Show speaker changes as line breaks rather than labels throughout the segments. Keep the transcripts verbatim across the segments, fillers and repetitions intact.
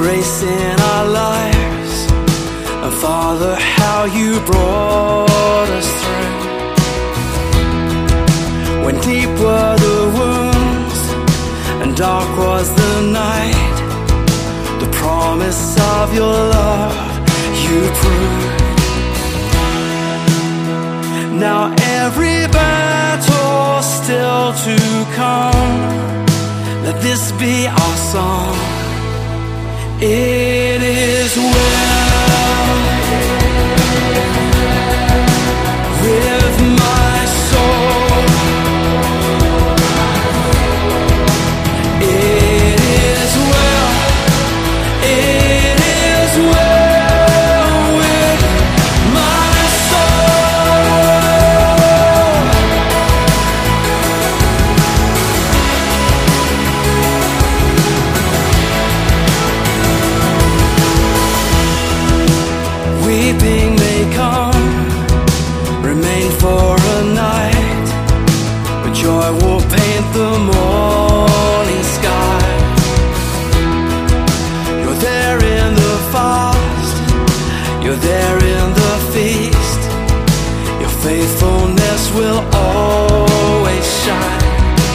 grace in our lives, and Father, how you brought us through. When deep were the wounds and dark was the night, the promise of your love you proved. Now every battle still to come, let this be our song. It is well with my soul. It is well, it is well with my soul. Weeping may come, remain for a night, but joy will paint the morning sky. You're there in the fast, you're there in the feast. Your faithfulness will always shine.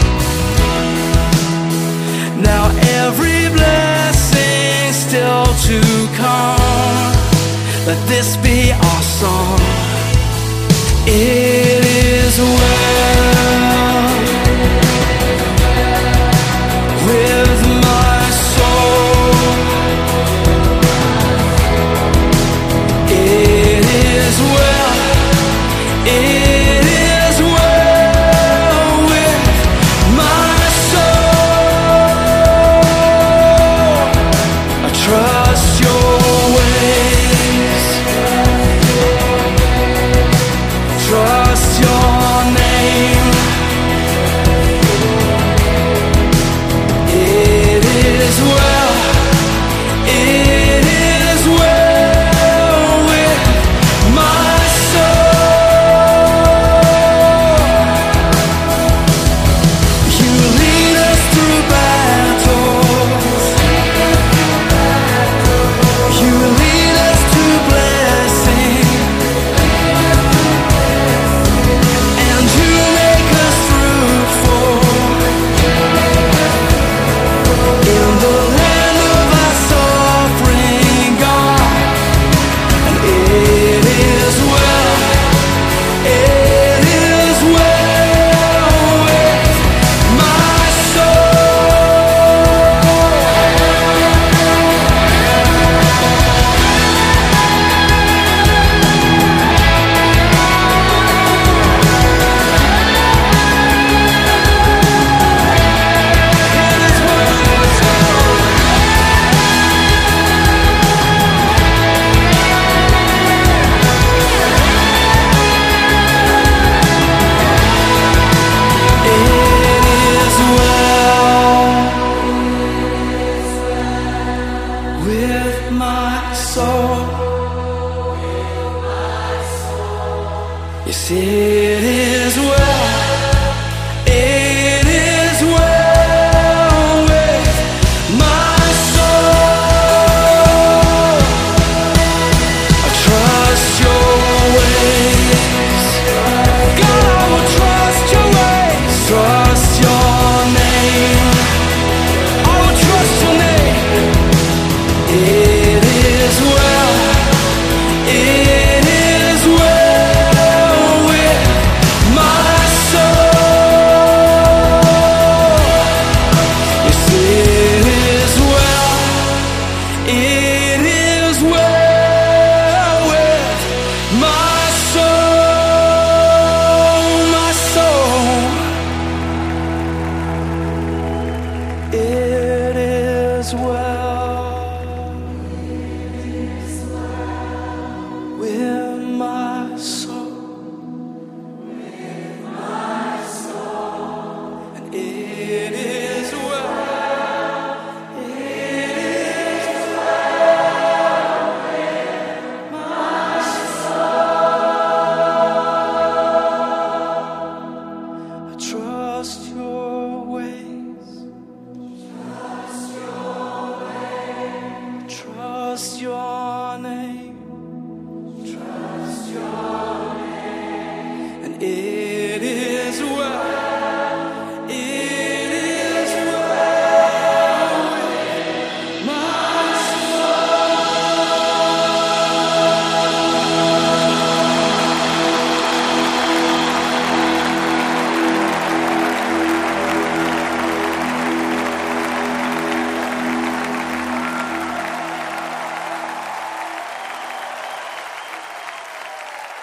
Now every blessing still to come, let this be our song. It